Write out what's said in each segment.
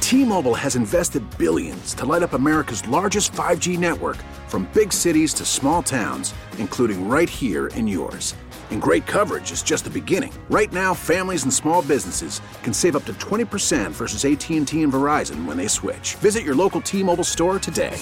T-Mobile has invested billions to light up America's largest 5G network, from big cities to small towns, including right here in yours. And great coverage is just the beginning. Right now, families and small businesses can save up to 20% versus AT&T and Verizon when they switch. Visit your local T-Mobile store today.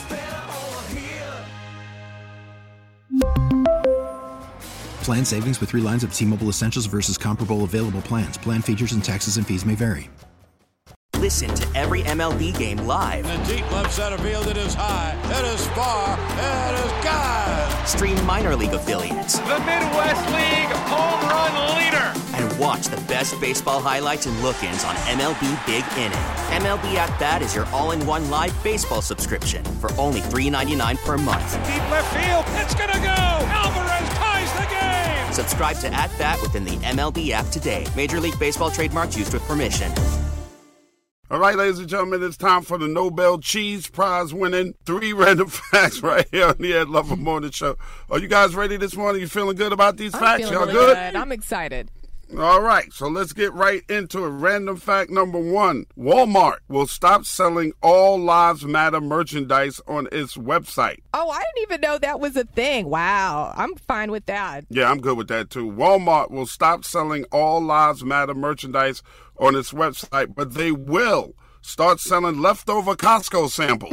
Plan savings with 3 lines of T-Mobile Essentials versus comparable available plans. Plan features and taxes and fees may vary. Listen to every MLB game live. In the deep left center field, it is high, it is far, it is gone. Stream minor league affiliates. The Midwest League home run leader. And watch the best baseball highlights and look-ins on MLB Big Inning. MLB At Bat is your all-in-one live baseball subscription for only $3.99 per month. Deep left field, it's gonna go. Alvarez ties the game. Subscribe to At Bat within the MLB app today. Major League Baseball trademarks used with permission. All right, ladies and gentlemen, it's time for the Nobel Cheese Prize winning 3 random facts right here on the Ed Lover Morning Show. Are you guys ready this morning? You feeling good about these facts? Y'all really good? I'm excited. All right, so let's get right into it. Random fact number 1. Walmart will stop selling All Lives Matter merchandise on its website. Oh, I didn't even know that was a thing. Wow, I'm fine with that. Yeah, I'm good with that too. Walmart will stop selling All Lives Matter merchandise on its website, but they will start selling leftover Costco samples.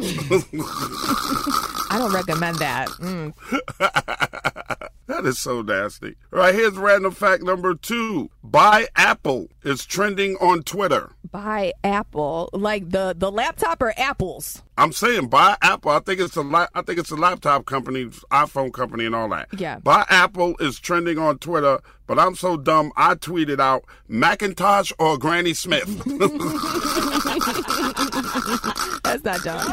I don't recommend that. That is so nasty. All right, here's random fact number 2. Buy Apple is trending on Twitter. Buy Apple, like the laptop or apples? I'm saying buy Apple. I think it's a laptop company, iPhone company, and all that. Yeah. Buy Apple is trending on Twitter, but I'm so dumb I tweeted out Macintosh or Granny Smith. That's not dumb.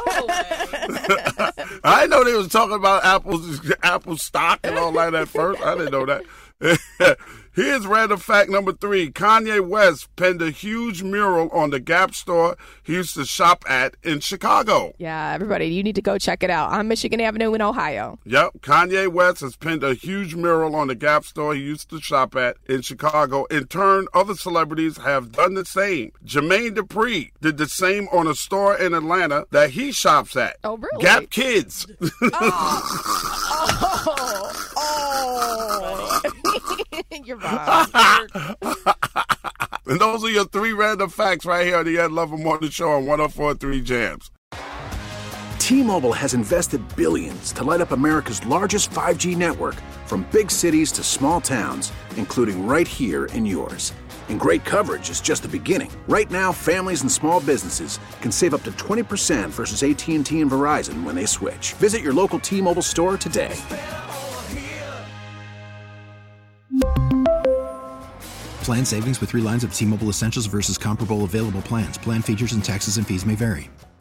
I know they was talking about Apple stock and all that at first. I didn't know that. Here's random fact number 3. Kanye West penned a huge mural on the Gap store he used to shop at in Chicago. Yeah, everybody, you need to go check it out on Michigan Avenue in Ohio. Yep, Kanye West has penned a huge mural on the Gap store he used to shop at in Chicago. In turn, other celebrities have done the same. Jermaine Dupri did the same on a store in Atlanta that he shops at. Oh, really? Gap Kids. You're wrong. And those are your 3 random facts right here on the Ed Lover Morning Show on 104.3 Jams. T-Mobile has invested billions to light up America's largest 5G network, from big cities to small towns, including right here in yours. And great coverage is just the beginning. Right now, families and small businesses can save up to 20% versus AT&T and Verizon when they switch. Visit your local T-Mobile store today. Plan savings with 3 lines of T-Mobile Essentials versus comparable available plans. Plan features and taxes and fees may vary.